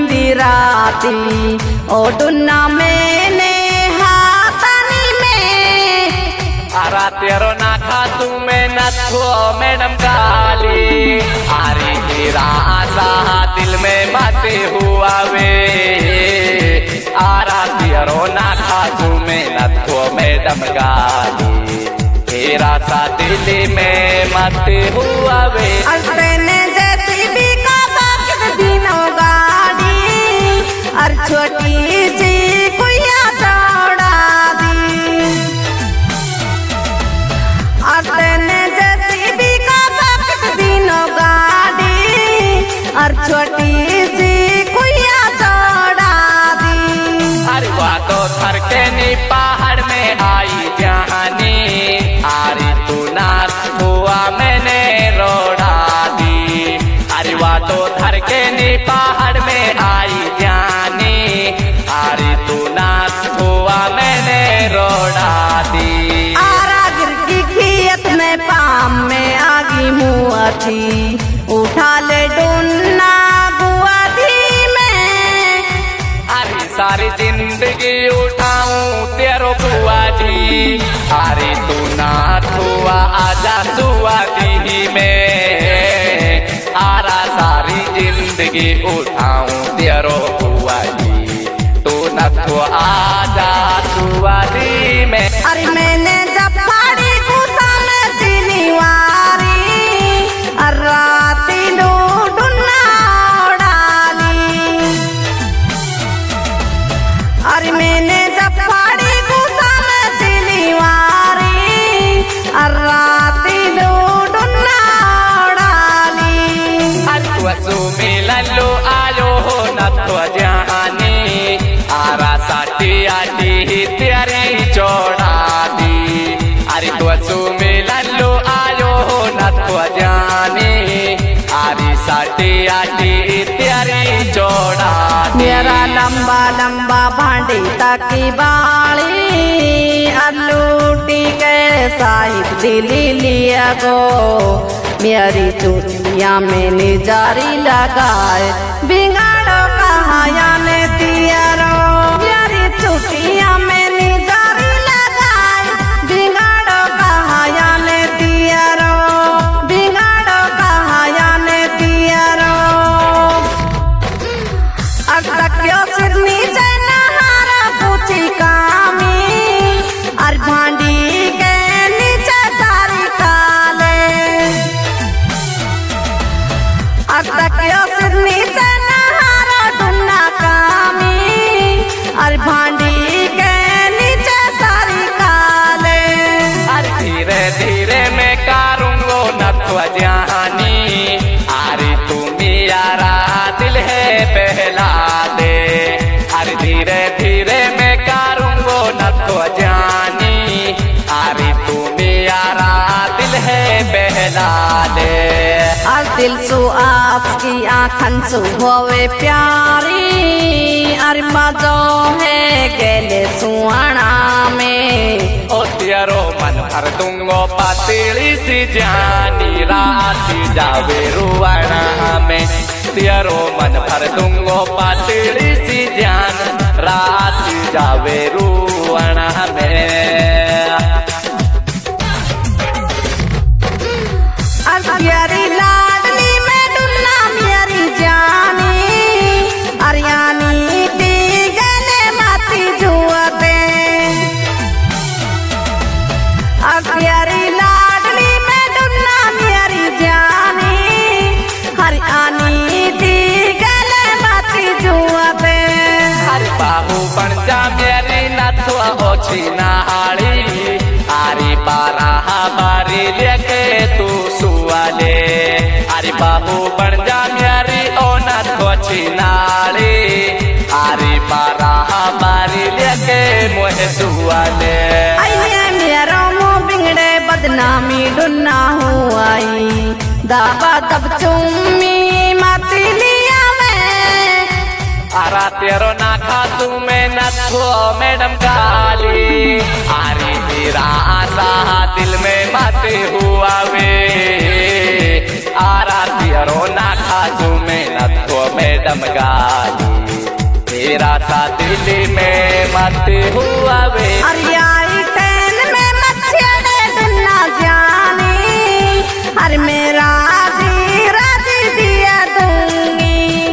दी राती ओ डुन्ना मैंने हाथनी में आरा तेरो ना खातू में नथो मैडम काली आरी तेरा आशा दिल में बाते हुआ वे आरा तेरो ना खातू में नथो मैडम काली तेरा सा दिल में मत हुआ वे ने जैसी भी का बात दिनों गाड़ी और छोटी सी कुइया चौड़ा दी और ने जैसी भी का बात दिनों गाड़ी और छोटी सी कुइया चौड़ा दी। अरे वह तो थरके नी पहाड़ में आई जहानी आरी तू नाच हुआ मैंने रोड़ा दी अरे वह तो थरके नी पहाड़ में आई जानी आरी तू नाच हुआ मैंने रोड़ा दी। आरा गिर की खेत में पाम में आगी मुआ थी उठा ले डुन्ना बुआ थी मैं अरे सारी जिंदगी उठाऊं तेरो बुआ जी अरे तू नाथ हुआ आजा सुआ दी में आरा सारी जिंदगी उठाऊं तेरो बुआ जी तू नाथ आजा सुआ दी में। अरे मैंने जब फाड़ी गुस्सा में सिनीवारी राती लो डुन्ना डाली अरे मैंने जब फाड़ी गुस्सा में सिनीवारी राती लो डुन्ना डाली। अरे तू मिललो आयो हो नथो जानी आरा साटी आटी तेरी चौड़ा दी अरे तू मिललो आयो हो नथो जानी आरी साटी आटी तेरी चौड़ा दी। मेरा लंबा लंबा भांडी ताकी बाली अलूटी के साहिब दिली लिया गो मेरी चुटिया में निजारी लगाए बिगाड़ो कहाया ने दिया रो मेरी चुटिया में निजारी लगाए बिगाड़ो कहाया ने दिया रो बिगाड़ो कहाया ने दिया रो अब तक क्यों सिर नीचे नहारा पूछी कामी और भांडी के नीचे सारी काले अब तक क्यों सिर नीचे नहारा डुन्ना कामी और भांडी के नीचे सारी काले। अरे धीरे धीरे मैं करूँगो नथो जानी अरे तू मेरा दिल है पहला दे अरे धीरे धीरे मैं करूँगो नथो जानी अरे तू मेरा दिल है पहला दे। और दिल सु आपकी आँखन सु होवे प्यारी और मजो है गेले सुआना में ओ तेरो मन भर दूंगो पातली सी जानी रात जावे रुआना में तेरो मन भर दूंगो पातली सी जान रात जावे रुआना में। प्यारी लाडली में डुन्ना मेरी जानी अरियानी दी गले माती जुआते प्यारी लाडली में डुन्ना मेरी जानी हरियानी दी गले माती जुआते हर बाहू बन जा मेरी नथो ओछी नहाड़ी आरी बारा बारी लेके तू सुआले अरे बाबू बन जा मेरी ओ नथो छिनाड़ी आरी बारा बारी लेके मोहे सुआले मेरा मुँह बिगड़े बदनामी डुन्ना हुआई दावा तब चुम्मी माती लिया मैं आरा तेरो ना खातू में नथो मैडम काली आरी तेरा आशा दिल में बाते हुआ वे आरा तेरो ना खातू में नथो मैडम काली। तेरा सा दिल में मत हुआ वे। अरे आई टैन में मच्छड़े दुन्ना जानी, अरे मेरा राजी दिया दूंगी।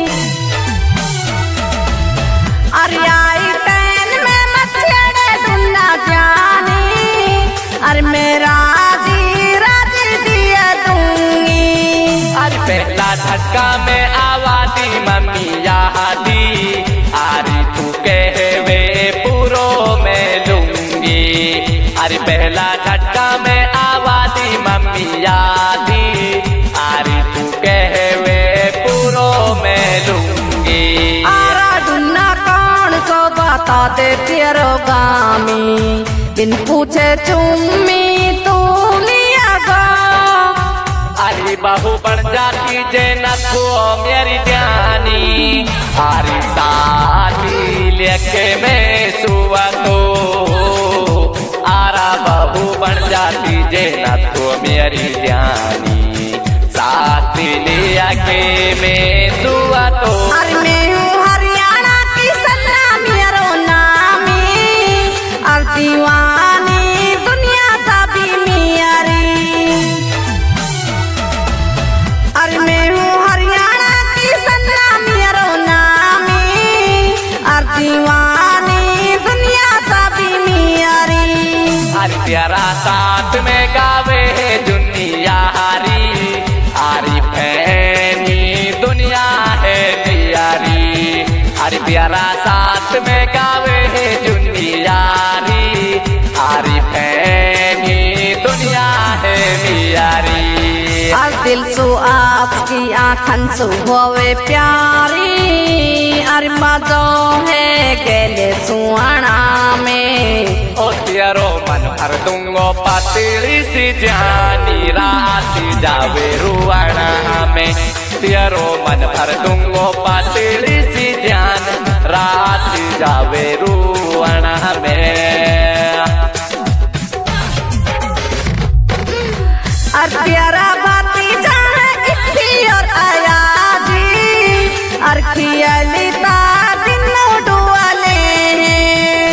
अरे आई टैन में मच्छड़े दुन्ना जानी, अरे मेरा राजी दिया दूंगी। अरे पहला झटका में आवादी मम्मी यादी, अरे तू कहवे पूरो में लूंगी। अरे पहला झटका में आवादी मम्मी यादी, अरे तू कहवे पूरो में लूंगी। आरा दुन्ना कौन सो बता दे तेरो गामी, बिन पूछे चुम्मी तू लिया गो। अरे बहू बन जाती जैनत को मेरी जानी, अरे साथी लेके मैं सुआ तो। आरा बहू बन जाती जैनत को मेरी जानी, साथी लेके मैं सुआ तो। अरे मैं हूँ हरियाणा की सन्ना मेरो नामी, और दीवानी दुनिया सभी मेरी। अरे मैं हूँ हरियाणा की सन्ना मेरो नामी, और दीवानी दुनिया सभी मेरी। अरे तेरा साथ में गावे है दुनिया हरी, अरे फैनी दुनिया है प्यारी। अरे तेरा साथ में गावे है दुनिया हरी, अरे फैनी दुनिया है प्यारी। और दिल सु आपकी आँखन सु होवे प्यारी, और मजो है गेले सुहाना में। ओ तेरो मन भर दूंगो पतली सी जानी, रात जावे रुआना में। तेरो मन भर दूंगो पतली सी जान, रात जावे रुआना में। और प्यारा भतीजा है इत्ती और अयाजी, और खियलिता दिन डुआले हैं।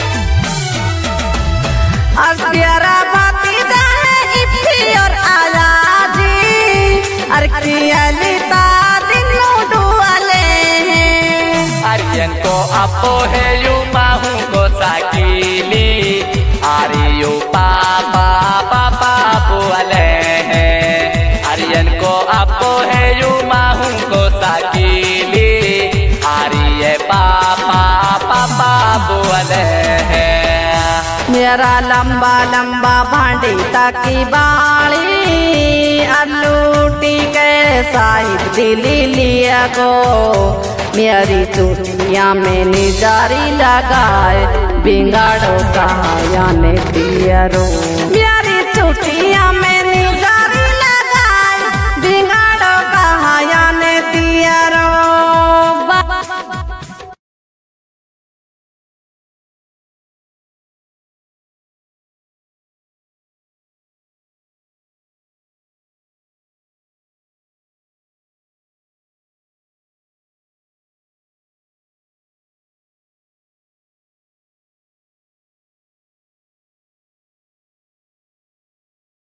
और प्यारा भतीजा है इत्ती और अयाजी, और खियलिता दिन डुआले हैं। आर्यन को अपो है यू माहू को साकीली, आर्यो पापा पापा बोले हैं। आर्यन को अपो है यू माहू को साकीली, आर्य पापा पापा बोले हैं। मेरा लंबा लंबा भांडी ताकी बाली, अलूटी के साहिब दिली लिया गो। मेरी चुटिया में निजारी लगाए, बिगाड़ो कहा या ने दिया रो। मेरी चुटिया में